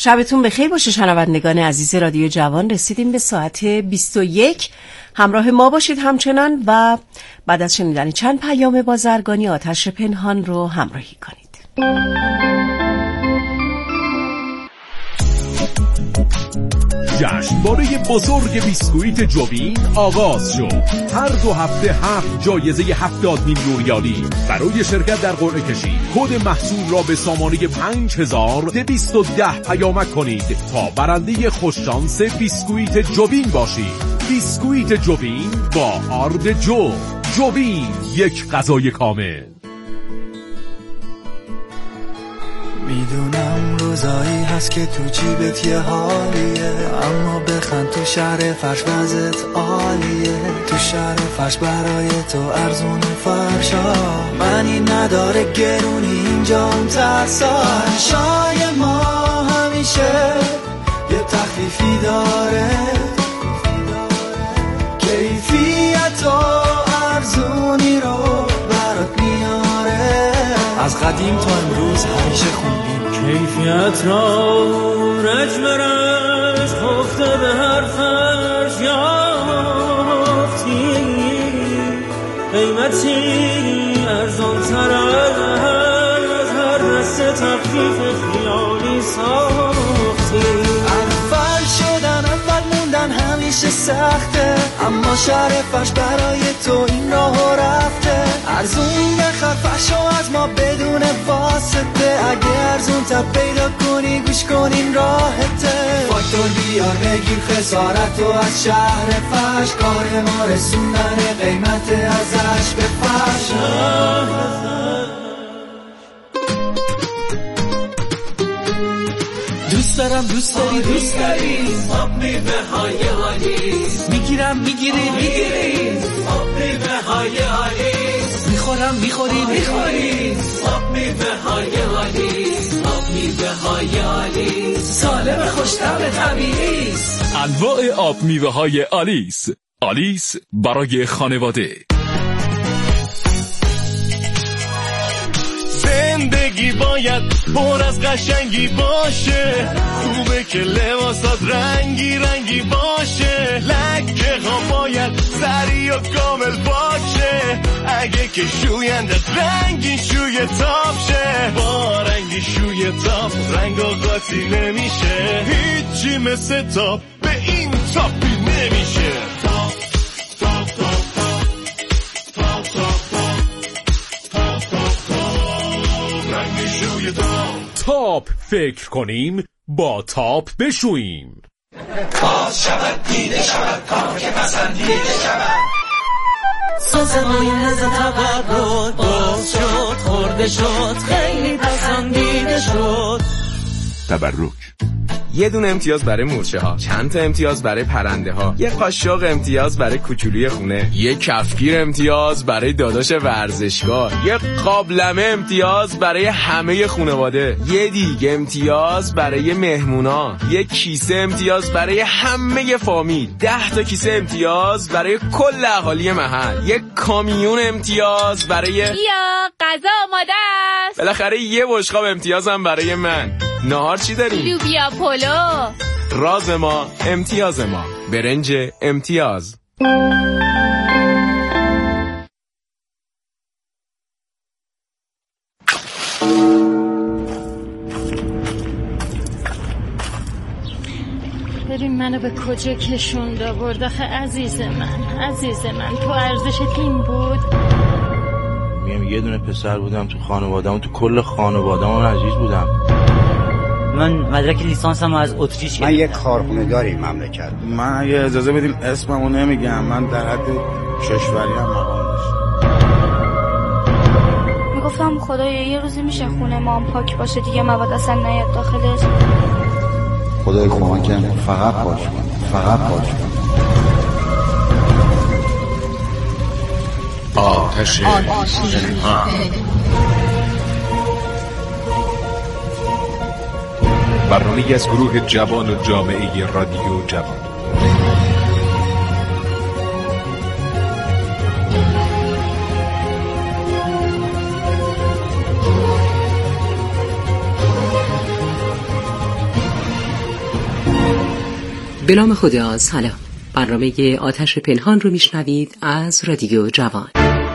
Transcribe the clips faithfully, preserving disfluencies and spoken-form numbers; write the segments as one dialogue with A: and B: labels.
A: شبتون بخیر باشه شنوندگان عزیز رادیو جوان. رسیدیم به ساعت بیست و یک. همراه ما باشید همچنان و بعد از شنیدن چند پیام بازرگانی آتش پنهان رو همراهی کنید.
B: جشنواره بزرگ بیسکویت جوین آغاز شد. هر دو هفته هفت جایزه هفتاد میلیون ریالی. برای شرکت در قرعه کشی کد محصول را به سامانه پنج هزار دویست و ده پیامک کنید تا برنده خوششانس بیسکویت جوین باشید. بیسکویت جوین با آرد جو. جوین، یک غذای کامل.
C: میدونم روزایی هست که تو جیبت یه حالیه، اما بخند تو شهر فرش وضعت عالیه. تو شهر فرش برای تو ارزون فرشا، منی نداره گرونی اینجا اون ترسا. فرشای ما همیشه یه تخفیفی داره، کیفیت و ارزونی رو برات میاره. از قدیم تا امروز همیشه خوندیم
D: کیفیت را رج برش خفته به هر فرش یافتی، قیمتی ارزان تر از هر دست تخفیف خیالی ساختی.
C: اول شدن اول موندن همیشه سخته، اما شهر فرش برای تو این راهو رفته. ارزون بخر فرشو از ما بدون واسطه، اگه ارزون تا پیدا کنی گوش کن این راحته. فاکتور بیار بگیر خسارتو از شهر فرش، کار ما رسوندن قیمت ازش به فرش. دوست دارم دوست داری دوست داری آب میوه های آلیس، میگیرم میگیری میگیری آب میوه های آلیس، میخورم میخوری میخوری آب میوه های آلیس، آب میوه های آلیس سالم خوش‌طعم طبیعی است.
B: انواع آب میوه های آلیس. آلیس برای خانواده.
E: زندگی باید پر از قشنگی باشه، خوبه که لباسات رنگی رنگی باشه، لکه ها باید سری و کامل باشه، اگه که شویندت رنگی شوی تاپ شه، با رنگی شوی تاپ رنگ و قاطی نمیشه، هیچی مثل تاپ به این تاپی نمیشه. تاپ تاپ تاپ تاپ تاپ
B: تاپ فکر کنیم با تاپ بشوییم.
C: باز شود دیده شود کار که پسندیده شود،
D: سازمای لذت تبرد باز شد، خورده شد، خیلی پسندیده شد.
F: تبرک. یه دونه امتیاز برای مورچه ها، چند تا امتیاز برای پرنده ها، یه قاشق امتیاز برای کوچولوی خونه، یه کفگیر امتیاز برای داداش ورزشگاه، یه قابلمه امتیاز برای همه خانواده، یه دیگه امتیاز برای مهمونا، یه کیسه امتیاز برای همه فامیل، ده تا کیسه امتیاز برای کل اهالی محل، یه کامیون امتیاز برای
G: یا غذا آماده است.
F: بالاخره یه بشقاب امتیاز هم برای من. نهار چی داریم؟
G: لوبیا پلو.
F: راز ما امتیاز ما. برنج امتیاز.
G: ببین منو به کجا کشوند آورد آخه عزیز من، عزیز من تو ارزشت این بود؟
H: میگم یه دونه پسر بودم تو خانواده‌ام، تو کل خانواده‌ام عزیز بودم.
I: من مدرک لیسانسم از اتریش گرفتم.
J: من یک کارخونه داریم مملکت.
H: من اگه اجازه بدیم اسممو نمیگم، من در حد کشوری هم مقام داشتم.
K: میگفتم خدایا یه روزی میشه خونه ما هم پاک باشه دیگه، مواد اصلا نیاد داخلش.
J: خدای کمکم فقط پاک کن، فقط پاک کن.
B: آتش پنهان. برنامه‌ای از گروه جوان و جامعه رادیو جوان.
A: به نام خدا. سلام. برنامه آتش پنهان رو میشنوید از رادیو جوان.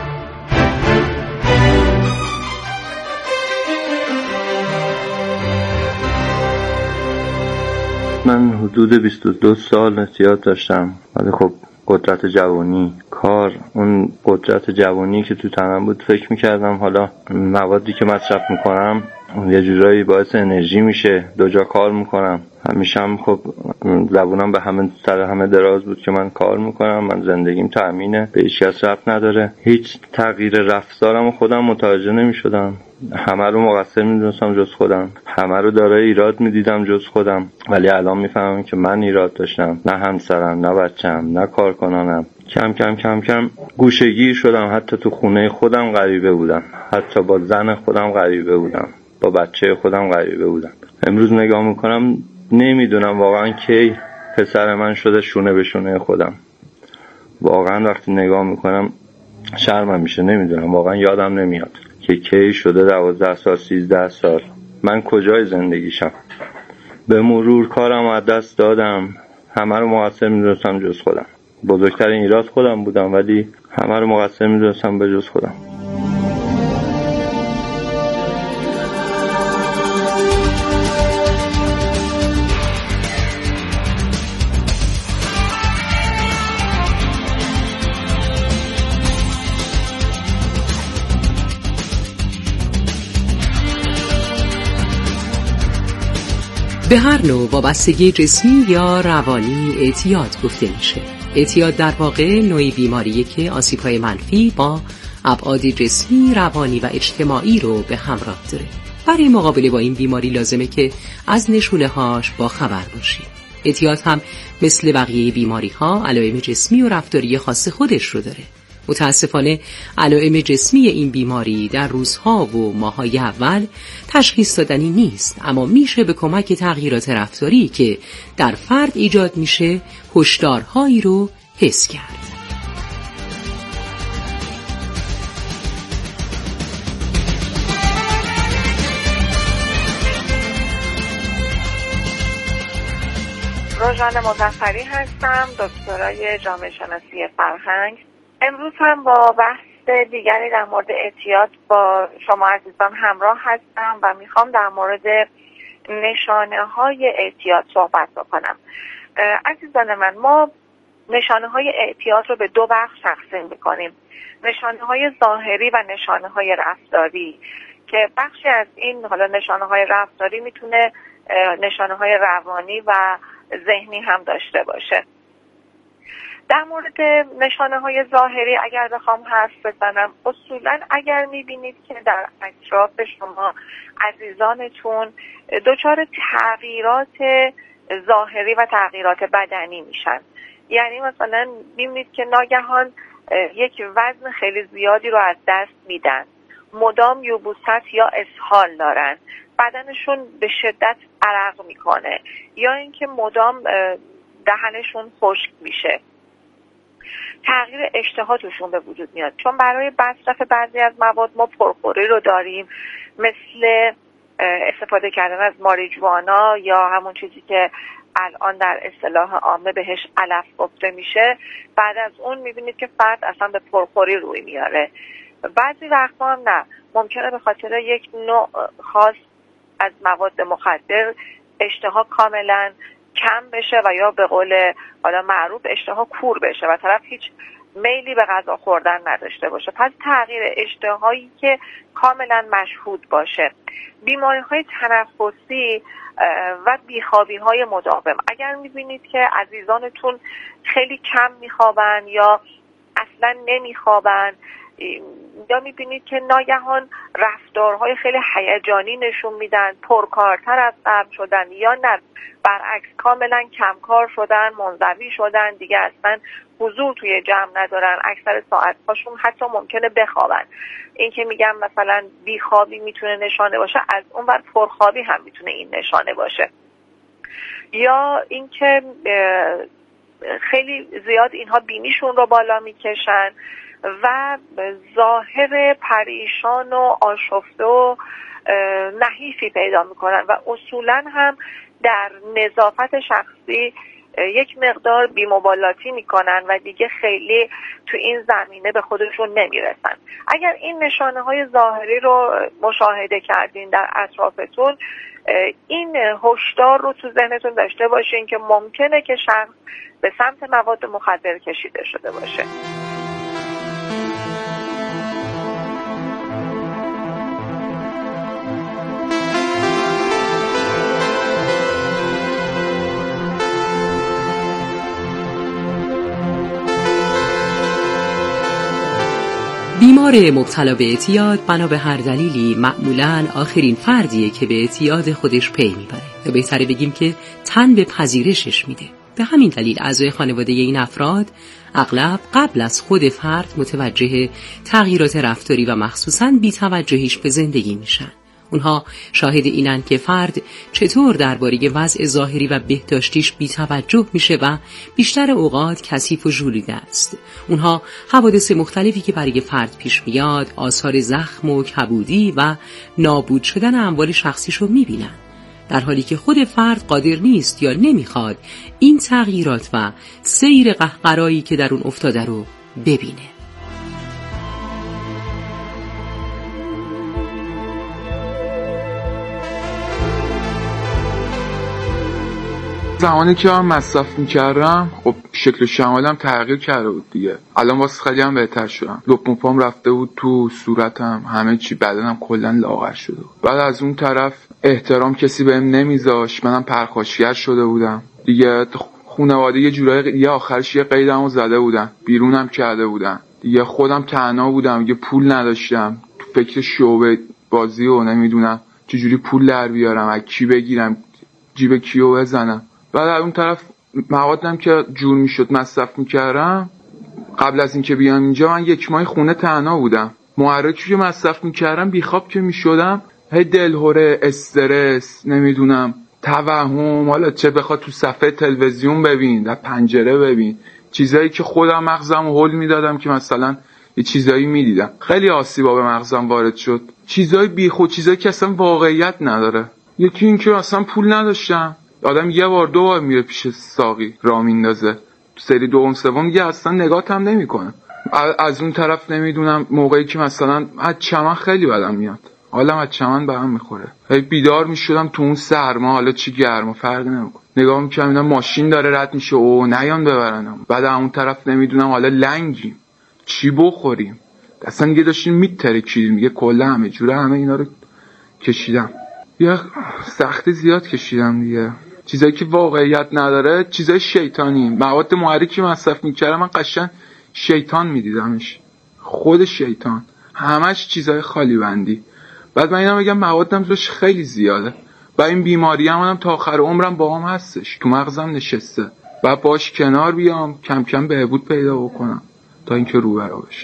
L: من حدود بیست و دو سال اعتیاد داشتم، ولی خب قدرت جوانی، کار، اون قدرت جوانی که تو تنم بود، فکر میکردم حالا موادی که مصرف میکنم یه جورایی باعث انرژی میشه، دو جا کار میکنم. همیشه هم خب زبونم به همه سر همه دراز بود که من کار میکنم، من زندگیم تأمینه، به هیچ کس ربط نداره. هیچ تغییر رفتارم خودم متوجه نمیشدم، همه رو مقصر میدونستم جز خودم، همه رو دارای ایراد میدیدم جز خودم. ولی الان میفهمم که من ایراد داشتم، نه همسرم، نه بچم، نه کارکنانم. کم کم کم کم گوشه‌گیر شدم، حتی تو خونه خودم غریبه بودم، حتی با زن خودم غریبه بودم، با بچه خودم غریبه بودم. امروز نگاه میکنم نمیدونم واقعا کی پسر من شده شونه به شونه خودم. واقعا وقتی نگاه میکنم شرمم میشه، نمیدونم، واقعا یادم نمیاد که کی شده دوازده سال، سیزده سال. من کجای زندگیشم؟ به مرور کارم از دست دادم، همه رو مقصر میدونستم جز خودم. بزرگترین ایراد خودم بودم، ولی همه رو مقصر میدونستم به جز خودم.
A: به هر نوع وابستگی جسمی یا روانی اعتیاد گفته میشه. اعتیاد در واقع نوعی بیماریه که آسیب‌های منفی با ابعاد جسمی، روانی و اجتماعی رو به همراه داره. برای مقابله با این بیماری لازمه که از نشونه‌هاش با خبر باشی. اعتیاد هم مثل بقیه بیماری‌ها علائم جسمی و رفتاری خاص خودش رو داره. متاسفانه علائم جسمی این بیماری در روزها و ماه‌های اول تشخیص دادنی نیست، اما میشه به کمک تغییرات رفتاری که در فرد ایجاد میشه هشدارهایی رو حس کرد.
M: روژان مظفری هستم، دکترای جامعه شناسی فرهنگ. امروز هم با بحث دیگری در مورد اعتیاد با شما عزیزان همراه هستم و میخوام در مورد نشانه های اعتیاد صحبت بکنم. عزیزان من، ما نشانه های اعتیاد رو به دو بخش تقسیم میکنیم: نشانه های ظاهری و نشانه های رفتاری، که بخشی از این حالا نشانه های رفتاری میتونه نشانه های روانی و ذهنی هم داشته باشه. در مورد نشانه های ظاهری اگر بخوام حرف بزنم، اصولا اگر میبینید که در اطراف شما عزیزانتون دچار تغییرات ظاهری و تغییرات بدنی میشن، یعنی مثلا میبینید که ناگهان یک وزن خیلی زیادی رو از دست میدن، مدام یبوست یا اسهال دارن، بدنشون به شدت عرق میکنه، یا اینکه مدام دهنشون خشک میشه، تغییر اشتها توشون به وجود میاد. چون برای مصرف بعضی از مواد ما پرخوری رو داریم، مثل استفاده کردن از ماریجوانا یا همون چیزی که الان در اصطلاح عامه بهش علف گفته میشه. بعد از اون میبینید که فرد اصلا به پرخوری روی میاره. بعضی وقتا هم نه، ممکنه به خاطر یک نوع خاص از مواد مخدر اشتها کاملا کم بشه و یا به قول حالا معروف اشتها کور بشه و طرف هیچ میلی به غذا خوردن نداشته باشه. پس تغییر اشتهایی که کاملا مشهود باشه. بیماری‌های تنفسی و بیخوابی‌های مداوم، اگر می‌بینید که عزیزانتون خیلی کم می‌خوابن یا اصلا نمی‌خوابن، یا می‌بینید که ناگهان رفتارهای خیلی هیجانی نشون میدن، پرکارتر از قبل شدن، یا نه برعکس کاملا کمکار شدن، منزوی شدن، دیگه اصلا حضور توی جمع ندارن، اکثر ساعت‌هاشون حتی ممکنه بخوابن. این که میگم مثلا بیخوابی میتونه نشانه باشه، از اون ور پرخوابی هم میتونه این نشانه باشه. یا اینکه خیلی زیاد اینها بینیشون رو بالا میکشن و ظاهر پریشان و آشفته و نحیفی پیدا میکنن و اصولا هم در نظافت شخصی یک مقدار بی‌مبالاتی میکنن و دیگه خیلی تو این زمینه به خودشون نمیرسن. اگر این نشانه های ظاهری رو مشاهده کردین در اطرافتون، این هشدار رو تو ذهنتون داشته باشین که ممکنه که شخص به سمت مواد مخدر کشیده شده باشه.
N: بیمار مبتلا به اعتیاد بنا به هر دلیلی معمولاً آخرین فردیه که به اعتیاد خودش پی میبره، یا بهتره بگیم که تن به پذیرشش میده. به همین دلیل اعضای خانواده این افراد اغلب قبل از خود فرد متوجه تغییرات رفتاری و مخصوصاً بی‌توجهیش به زندگی میشن. اونها شاهد اینن که فرد چطور درباره وضع ظاهری و بهداشتیش بی‌توجه میشه و بیشتر اوقات کثیف و ژولیده است. اونها حوادث مختلفی که برای فرد پیش میاد، آثار زخم و کبودی و نابود شدن اموال شخصیشو میبینن، در حالی که خود فرد قادر نیست یا نمیخواد این تغییرات و سیر قهقرایی که در اون افتاده رو ببینه.
O: زمانی که من مصرف میکردم خب شکل و شمالم تغییر کرده بود دیگه. الان واسه خیلی هم بهتر شدم. لپ پام رفته بود تو صورتم، همه چی، بدنم کلا لاغر شده بود. بعد از اون طرف احترام کسی بهم نمیذاشت، منم پرخاشگر شده بودم دیگه. خانواده یه جورایی یه آخرش یه قیدمو زده بودن، بیرونم کرده بودن دیگه. خودم تنها بودم دیگه، پول نداشتم، تو فکر شعبه بازی و نمیدونم چجوری پول در بیارم، از کی بگیرم، جیب کیو بزنم. بعد از اون طرف موادم که جور میشد مصرف میکردم. قبل از اینکه بیام اینجا من یک ماه خونه تنها بودم. محرکی که مصرف میکردم بیخواب که میشدم، هی دلهوره، استرس، نمیدونم توهم، حالا چه بخواد تو صفحه تلویزیون ببین، در پنجره ببین، چیزایی که خودم مغزم رو هول میدادم که مثلا یه چیزایی میدیدم. خیلی آسیبا به مغزم وارد شد، چیزای بیخود، چیزایی که اصلا واقعیت نداره. یکی این که اصلا پول نداشتم. آدم یه بار دو بار میره پیش ساقی را میندازه، تو سری دوم سوم دیگه اصلا نگات هم نمیکنه. از اون طرف نمیدونم موقعی که مثلا از چمن خیلی بدم میاد، حالم از چمن به هم میخوره. هی بیدار میشدم تو اون سرما، حالا چی گرما فرقی نمیکنه، نگاه میکنم اینا ماشین داره رد میشه، او نیان ببرنم. بعد اون طرف نمیدونم حالا لنگیم، چی بخوریم، اصلا دیگه داشتیم میترکیدیم دیگه. کلا همه جوره همه اینا رو کشیدم، یه سختی زیاد کشیدم دیگه. چیزایی که واقعیت نداره، چیزای شیطانی. مواد محرکی مصرف میکردم من قشنگ شیطان میدیدمش، خود شیطان، همش چیزای خالی بندی. بعد من اینا میگم موادم توش خیلی زیاده و این بیماری هم, هم تا آخر عمرم با هم هستش، تو مغزم نشسته. بعد باش کنار بیام، کم کم بهبود پیدا بکنم تا اینکه روبرا بشم.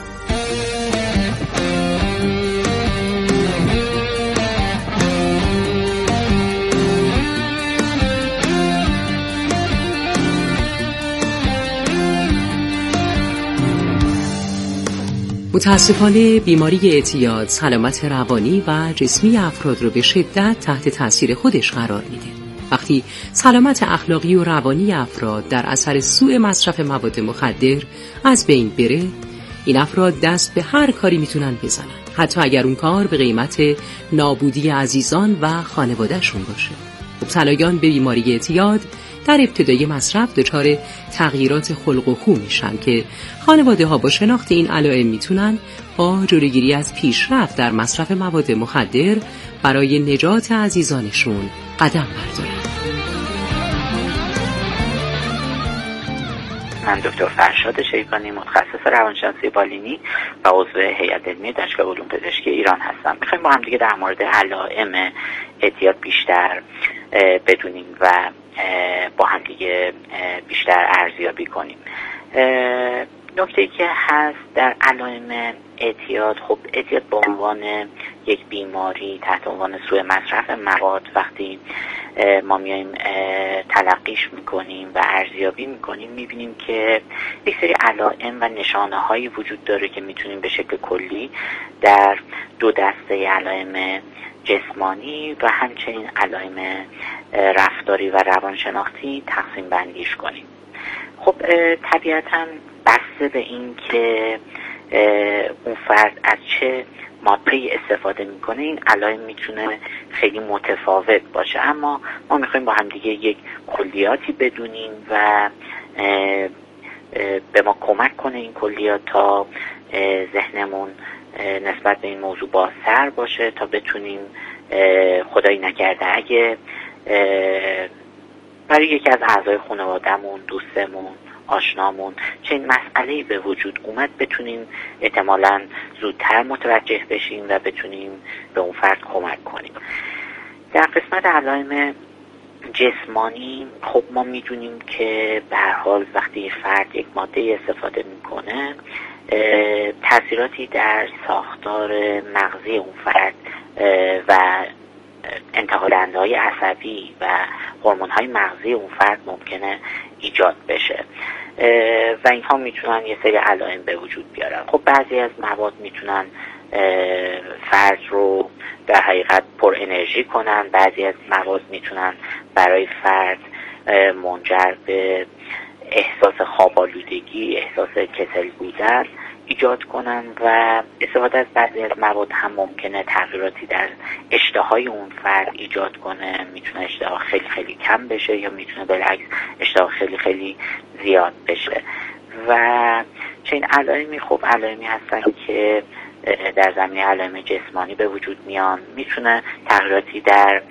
N: متاسفانه بیماری اعتیاد سلامت روانی و جسمی افراد رو به شدت تحت تاثیر خودش قرار میده. وقتی سلامت اخلاقی و روانی افراد در اثر سوء مصرف مواد مخدر از بین بره، این افراد دست به هر کاری میتونن بزنن، حتی اگر اون کار به قیمت نابودی عزیزان و خانوادهشون باشه. مبتلایان به بیماری اعتیاد در ابتدای مصرف دچار تغییرات خلق و خو میشن که خانواده ها با شناخت این علائم میتونن با جلوگیری از پیشرفت در مصرف مواد مخدر برای نجات عزیزانشون قدم بردارن.
P: من دکتر فرشاد شیبانی، متخصص روانشناسی بالینی و عضو هیئت علمی دانشگاه علوم پزشکی ایران هستم. میخوایم با هم دیگه در مورد علائم اعتیاد بیشتر بدونیم و با هم دیگه بیشتر ارزیابی کنیم. نکته‌ای که هست در علائم اعتیاد، خب اعتیاد به عنوان یک بیماری تحت عنوان سوء مصرف مواد وقتی ما میایم تلقیش میکنیم و ارزیابی میکنیم، میبینیم که یک سری علائم و نشانه هایی وجود داره که میتونیم به شکل کلی در دو دسته علائم جسمانی و همچنین علائم رفتاری و روانشناختی تقسیم بندیش کنیم. خب طبیعتاً بسته به این که اون فرد از چه ماده‌ای استفاده میکنه این علائم میتونه خیلی متفاوت باشه، اما ما میخوایم با هم دیگه یک کلیاتی بدونیم و به ما کمک کنه این کلیات تا ذهنمون نسبت به این موضوع بازتر باشه تا بتونیم خدایی نکرده اگه برای یکی از اعضای خانواده‌مون، دوستمون، آشنامون چنین مسئله‌ای به وجود اومد بتونیم احتمالاً زودتر متوجه بشیم و بتونیم به اون فرد کمک کنیم. در قسمت علائم جسمانی خب ما میدونیم که به هر حال وقتی فرد یک ماده استفاده میکنه تأثیراتی در ساختار مغزی اون فرد و انتقالنده‌های عصبی و هورمون‌های مغزی اون فرد ممکنه ایجاد بشه و اینها میتونن یه سری علائم به وجود بیارن. خب بعضی از مواد میتونن فرد رو در حقیقت پر انرژی کنن، بعضی از مواد میتونن برای فرد منجر به احساس خواب‌آلودگی، احساس کسل بودن ایجاد کنن و استفاده از بعضی از مواد هم ممکنه تغییراتی در اشتهای اون فرد ایجاد کنه. میتونه اشتها خیلی خیلی کم بشه یا میتونه بالعکس اشتها خیلی خیلی زیاد بشه و چنین علائمی خب علائمی هستن که در زمینه علائم جسمانی به وجود میان. میتونه تغییراتی در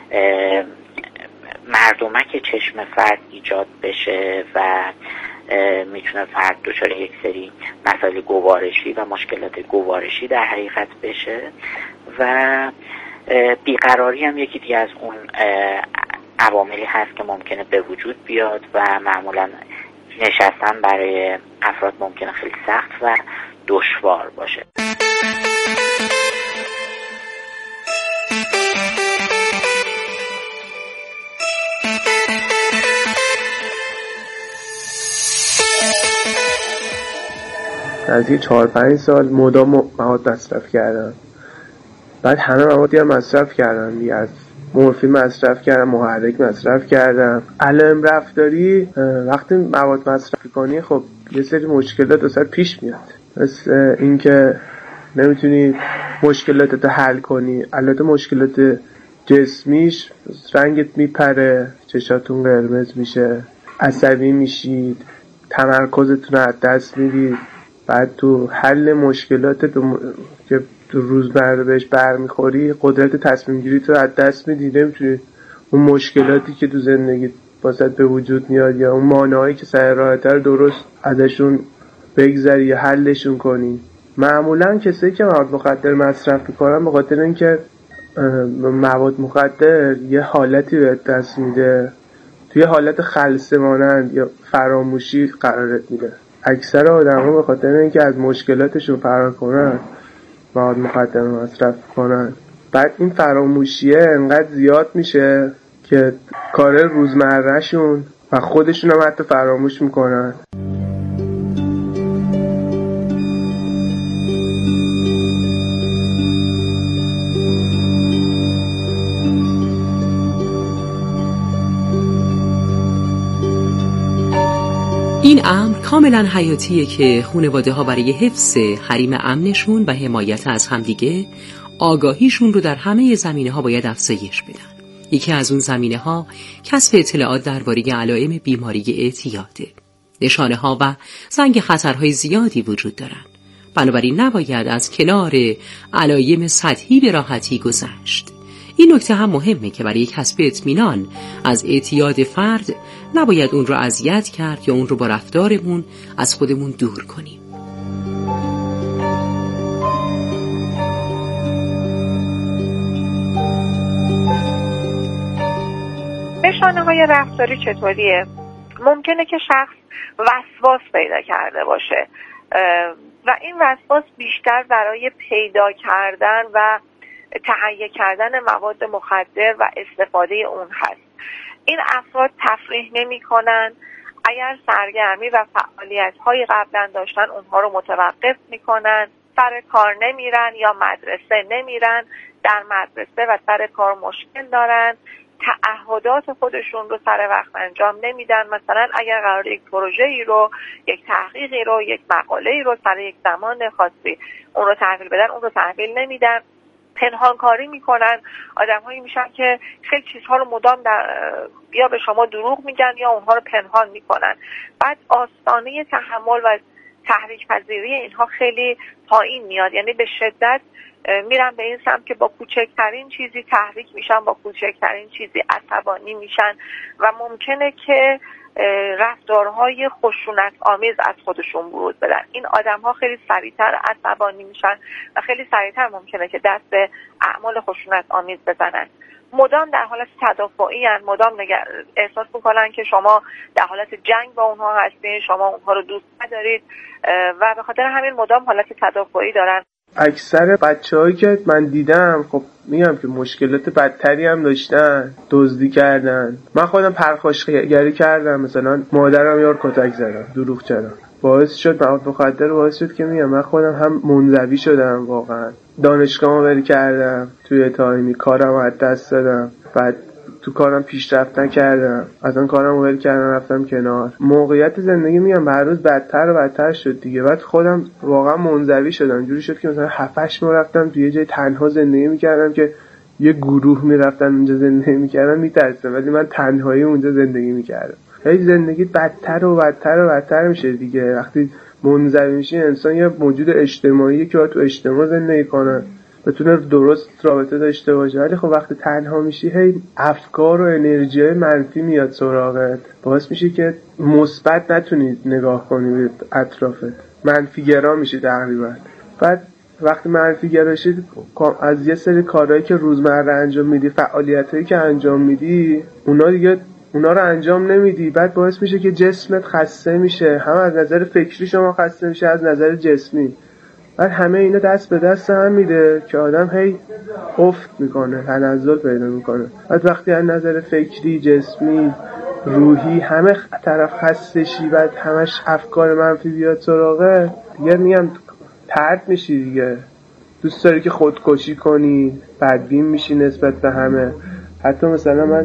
P: مردمک چشم فرد ایجاد بشه و میتونه فرد دچار یک سری مسائل گوارشی و مشکلات گوارشی در حقیقت بشه و بیقراری هم یکی دیگه از اون عواملی هست که ممکنه به وجود بیاد و معمولا نشستن برای افراد ممکنه خیلی سخت و دشوار باشه.
Q: از یه چهار پنج سال مدام مواد مصرف کردم، بعد همه موادی هم مصرف کردم دیگه، از مورفین مصرف کردم، محرک مصرف کردم. علائم رفتاری وقتی مواد مصرف کنی خب یه سری مشکلات واسه پیش میاد، مثل اینکه نمیتونی مشکلاتت حل کنی. البته مشکلات جسمیش رنگت میپره، چشاتون قرمز میشه، عصبی میشید، تمرکزتون از دست میدید، بعد تو حل مشکلات م... که تو روزمره بهش برمیخوری قدرت تصمیم گیری تو از دست میدی، نمیتونی اون مشکلاتی که تو زندگی واسط به وجود میاد یا اون مانعایی که سر راحت رو درست ازشون بگذری یا حلشون کنی. معمولا کسایی که مواد مخدر مصرف میکنن به خاطر اینکه مواد مخدر یه حالتی به دست میده، توی حالت خلسه مانند یا فراموشی قرارت میده. اکثر آدم‌ها به خاطر اینکه از مشکلاتشون فرار کنن مواد مخدر مصرف کنن، بعد این فراموشیه انقدر زیاد میشه که کار روزمرهشون و خودشون هم حتی فراموش میکنن.
N: این امر کاملا حیاتیه که خانواده ها برای حفظ حریم امنشون و حمایت از همدیگه آگاهیشون رو در همه زمینه ها باید افزایش بدن. یکی از اون زمینه ها کسب اطلاعات درباره علائم بیماری اعتیاده. نشانه ها و زنگ خطرهای زیادی وجود دارن، بنابراین نباید از کنار علائم سطحی به راحتی گذشت. این نکته هم مهمه که برای کسب اطمینان از اعتیاد فرد نباید اون رو اذیت کرد یا اون رو با رفتارمون از خودمون دور کنیم.
M: نشانه‌های رفتاری چطوریه؟ ممکنه که شخص وسواس پیدا کرده باشه و این وسواس بیشتر برای پیدا کردن و تهیه کردن مواد مخدر و استفاده اون هست. این افراد تفریح نمی کنن، اگر سرگرمی و فعالیت های قبلا داشتن اونها رو متوقف می کنن، سر کار نمیرن یا مدرسه نمیرن، در مدرسه و سر کار مشکل دارن، تعهدات خودشون رو سر وقت انجام نمیدن. مثلا اگر قرار یک پروژه‌ای رو، یک تحقیقی رو، یک مقاله‌ای رو سر یک زمان خاصی اون رو تحویل بدن، اون رو تحویل نمیدن، پنهان کاری میکنن. آدم‌هایی میشن که خیلی چیزها رو مدام در یا به شما دروغ میگن یا اونها رو پنهان میکنن. بعد آستانه تحمل و تحریک پذیری اینها خیلی پایین میاد، یعنی به شدت میرن به این سمت که با کوچکترین چیزی تحریک میشن، با کوچکترین چیزی عصبانی میشن و ممکنه که رفتارهای خشونت آمیز از خودشون برود بدن. این آدم‌ها خیلی سریعتر عصبانی میشن و خیلی سریعتر ممکنه که دست به اعمال خشونت آمیز بزنن. مدام در حالت تدافعی ان، مدام نگر... احساس میکنن که شما در حالت جنگ با اونها هستین، شما اونها رو دوست ندارید و به خاطر همین مدام حالت تدافعی دارن.
Q: اکثر بچه‌هایی که من دیدم خب میگم که مشکلات بدتری هم داشتن، دزدی کردن. من خودم پرخاشگری کردم، مثلا مادرم یار کتک زدم، دروغ چرا باعث شد مواد مخدر باعث شد که میگم من خودم هم منزوی شدم، واقعا دانشگاهمو ول کردم، توی تایمی کارم از دست دادم، بعد تو کارم پیشرفت نکردم، از اون کارم ول کردم رفتم کنار. موقعیت زندگی میگم هر روز بدتر و بدتر شد دیگه. بعد خودم واقعا منزوی شدم، جوری شد که مثلا هفت هشت ماه رفتم توی یه جای تنها زندگی میکردم که یه گروه میرفتن اونجا زندگی میکردن، میترسیدم ولی من تنهایی اونجا زندگی میکردم. هی زندگی بدتر و بدتر و بدتر میشه دیگه. وقتی منزوی میشه انسان یه موجود اجتماعیه که باید تو اجتماع زندگی کنه، بتونه درست رابطه داشته باشه، ولی خب وقتی تنها میشی هی افکار و انرژی منفی میاد سراغت، باعث میشه که مثبت نتونی نگاه کنی به اطرافت، منفی گرا میشی تقریبا. بعد وقتی منفی گرا شی از یه سری کارهایی که روزمره انجام میدی، فعالیتایی که انجام میدی، اونا دیگه اونا رو انجام نمیدی. بعد باعث میشه که جسمت خسته میشه، هم از نظر فکری شما خسته میشه، از نظر جسمی. بعد همه اینا دست به دست هم میده که آدم هی افت میکنه، تنزل پیدا میکنه. بعد وقتی از نظر فکری، جسمی، روحی همه طرف خستشی، بعد همش افکار منفی بیاد سراغه دیگه، میگم طرد میشی دیگه. دوست داری که خودکشی کنی، بدبین میشی نسبت به همه. حتی مثلا من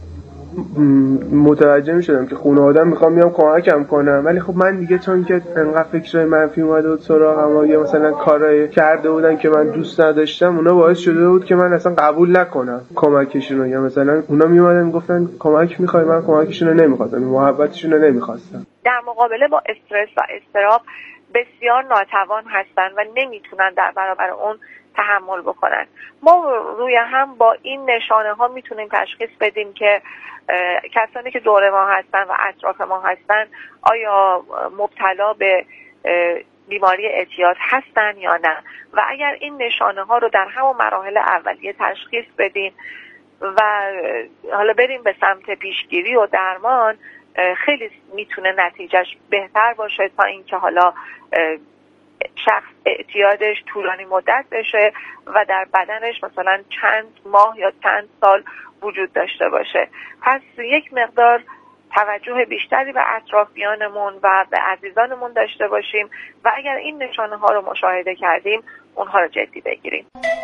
Q: متوجه میشدم که خونه آدم میخوام بیام کمکم کنم، ولی خب من دیگه چون که انقدر فکرای منفی اومده بود سراغم یا مثلا کارای کرده بودن که من دوست نداشتم، اونا باعث شده بود که من اصلا قبول نکنم کمکشون رو. یا مثلا اونا میومدن میگفتن کمک میخوای، من کمکشون رو نمیخواستم، محبتشون رو نمیخواستم.
M: در مقابله با استرس و اضطراب بسیار ناتوان هستن و نمیتونن در برابر اون تحمل بکنن. ما روی هم با این نشانه ها میتونیم تشخیص بدیم که کسانی که دور ما هستن و اطراف ما هستن آیا مبتلا به بیماری اعتیاد هستن یا نه. و اگر این نشانه ها رو در همون مراحل اولیه تشخیص بدیم و حالا بریم به سمت پیشگیری و درمان، خیلی میتونه نتیجهش بهتر باشه تا اینکه حالا شخص اعتیادش طولانی مدت بشه و در بدنش مثلا چند ماه یا چند سال وجود داشته باشه. پس یک مقدار توجه بیشتری به اطرافیانمون و به عزیزانمون داشته باشیم و اگر این نشانه ها رو مشاهده کردیم اونها رو جدی بگیریم.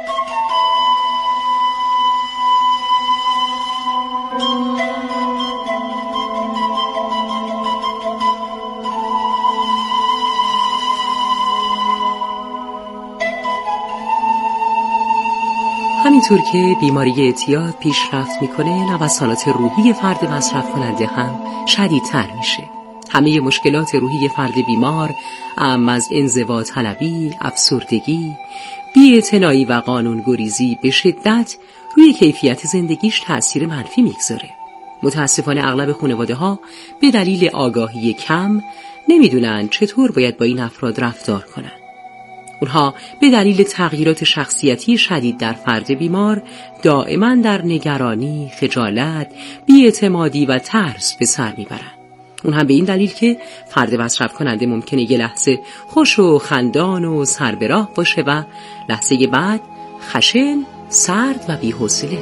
N: همینطور که بیماری اعتیاد پیشرفت میکنه، نوسانات روحی فرد مصرف کننده هم شدیدتر میشه. همه مشکلات روحی فرد بیمار، اعم از انزوا طلبی، افسردگی، بی‌اعتنایی و قانونگریزی به شدت روی کیفیت زندگیش تأثیر منفی میگذاره. متاسفانه اغلب خانواده ها به دلیل آگاهی کم نمیدونن چطور باید با این افراد رفتار کنن. اونها به دلیل تغییرات شخصیتی شدید در فرد بیمار دائما در نگرانی، خجالت، بی‌اعتمادی و ترس به سر میبرن. اون هم به این دلیل که فرد مصرف کننده ممکنه یه لحظه خوش و خندان و سر به راه باشه و لحظه بعد خشن، سرد و بی‌حوصله.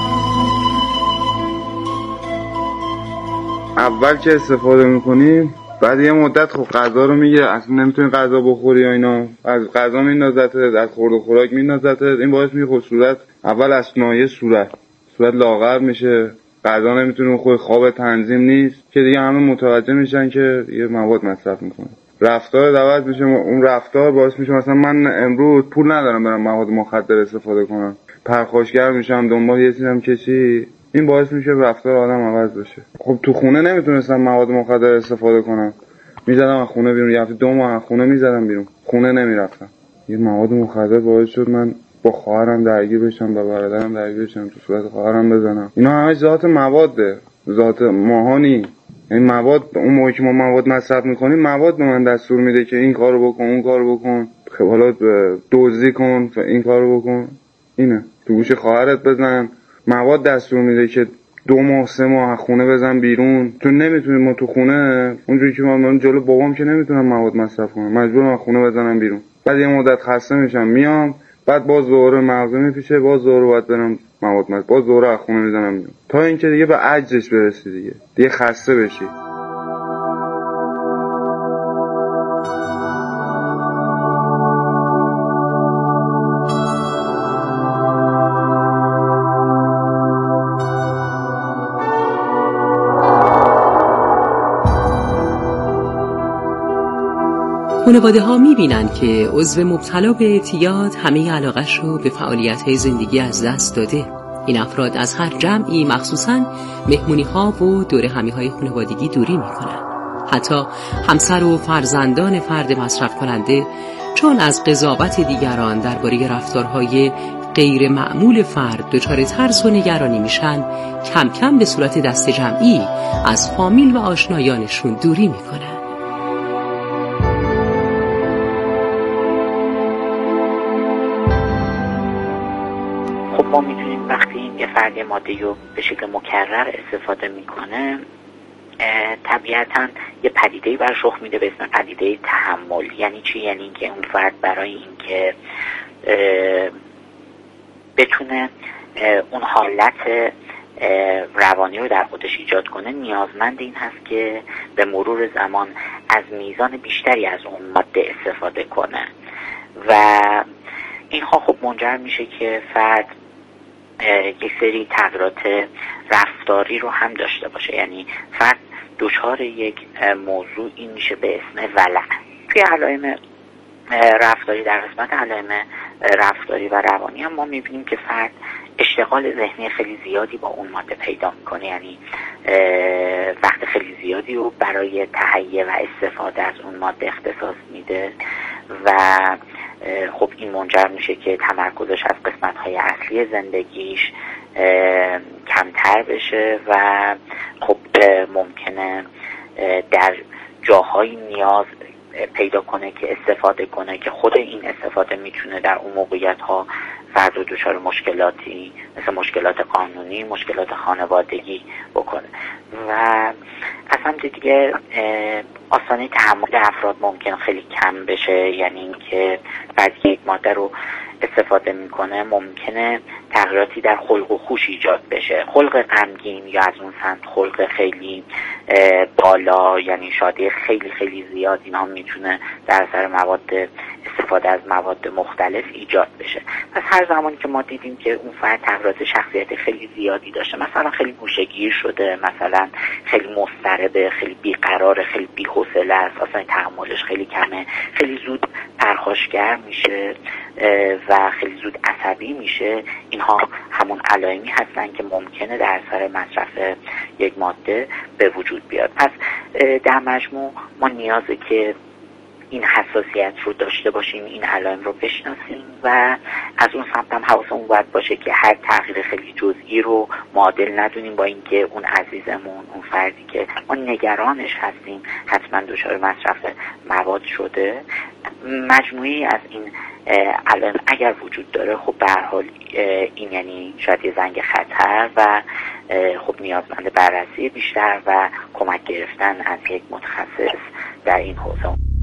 J: اول که استفاده میکنیم
O: بعد یه مدت خب غذا رو میگیره، اصلا نمیتونی غذا بخوری یا اینا، از غذا میندازت، از خورد و خوراک میندازت. این باعث میشه خب صورت اول اصنایه صورت صورت لاغر میشه، غذا نمیتونی بخوری، خواب تنظیم نیست که دیگه همه متوجه میشن که یه مواد مصرف میکنه. رفتار عوض میشه، اون رفتار باعث میشه مثلا من امروز پول ندارم برم مواد مخدر استفاده کنم، پرخاشگر میشم دنبال یه چیزم کسی، این باعث میشه رفتار آدم عوض بشه. خب تو خونه نمیتونستم مواد مخدر استفاده کنم، میزدم از خونه بیرون، یه هفته دو ماه از خونه میزدم بیرون، خونه نمیرفتم. یه مواد مخدر باعث شد من با خواهرم درگیر بشم، با برادرم درگیر بشم، تو صورت خواهرم بزنم. اینا همه ذات مواده، ذات ماهانی. این مواد اون موقعی که ما مواد مصرف میکنیم، مواد به من دستور میده که این کارو بکن، اون کارو بکن، خب حالا دزدی کن، این کارو بکن، اینه تو گوش خواهرت بزن. مواد دستور میده که دو ماه سه ماه خونه بزن بیرون. تو نمیتونی، ما تو خونه اونجوری که من جلو بابام که نمیتونم مواد مصرف کنم، مجبورم خونه بزنم بیرون. بعد یه مدت خسته میشم میام، بعد باز دوره مغزه میپیچه، باز دوره باید برم مواد مصرف، باز دوره از خونه میزنم بیرون، تا اینکه دیگه به عجزش برسی، دیگه دیگه خسته بشی.
N: خانواده ها می بینن که عضو مبتلا به اعتیاد همه علاقش رو به فعالیت های زندگی از دست داده. این افراد از هر جمعی، مخصوصاً مهمونی ها و دور همی های خانوادگی دوری می کنن. حتی همسر و فرزندان فرد مصرف کننده چون از قضاوت دیگران درباره رفتارهای غیر معمول فرد دچار ترس و نگرانی میشن، کم کم به صورت دست جمعی از فامیل و آشنایانشون دوری میکنن.
P: خب ما میتونیم وقتی این یه فرد ماده رو به شکل مکرر استفاده میکنه، طبیعتاً یه پدیده‌ای برش رخ میده به اسم پدیده تحمل. یعنی چی؟ یعنی اینکه اون فرد برای اینکه بتونه اون حالت روانی رو در خودش ایجاد کنه، نیازمند این هست که به مرور زمان از میزان بیشتری از اون ماده استفاده کنه و اینها خب منجر میشه که فرد یک سری تغییرات رفتاری رو هم داشته باشه. یعنی فرد دچار یک موضوع این میشه به اسم ولع. توی علائم رفتاری، در قسمت علائم رفتاری و روانی هم ما میبینیم که فرد اشتغال ذهنی خیلی زیادی با اون ماده پیدا میکنه، یعنی وقت خیلی زیادی رو برای تهیه و استفاده از اون ماده اختصاص میده و خب این منجر میشه که تمرکزش از قسمت‌های اصلی زندگیش کمتر بشه و خب ممکنه در جاهای نیاز پیدا کنه که استفاده کنه که خود این استفاده میتونه در اون موقعیت ها فرد رو دچار مشکلاتی مثل مشکلات قانونی، مشکلات خانوادگی بکنه و از سمت دیگه آستانه تحمل افراد ممکن خیلی کم بشه. یعنی اینکه بعد یک ماده رو استفاده میکنه ممکنه تغییراتی در خلق و خوش ایجاد بشه، خلق غمگین یا از اون سمت خلق خیلی بالا، یعنی شادی خیلی خیلی زیاد، اینا میتونه در اثر مواد استفاده از مواد مختلف ایجاد بشه. پس هر زمانی که ما دیدیم که اون فرد تغییرات شخصیت خیلی زیادی داشته، مثلا خیلی گوشه‌گیر شده، مثلا خیلی مضطربه، خیلی بیقراره، خیلی بی‌حوصله است، اصلا تحملش خیلی کمه، خیلی زود پرخاشگر میشه و خیلی زود عصبی میشه، اینها همون علائمی هستن که ممکنه در اثر مصرف یک ماده به وجود بیاد. پس در مجموع ما نیازه که این حساسیت رو داشته باشیم، این علائم رو بشناسیم و از اون سمت هم حواسمون باید باشه که هر تغییر خیلی جزئی رو معادل ندونیم با اینکه اون عزیزمون، اون فردی که ما نگرانش هستیم حتما دچار مصرف مواد شده. مجموعی از این علائم اگر وجود داره خب به هر حال این یعنی شاید یه زنگ خطر و خب نیازمند بررسی بیشتر و کمک گرفتن از یک متخصص در این حوزه.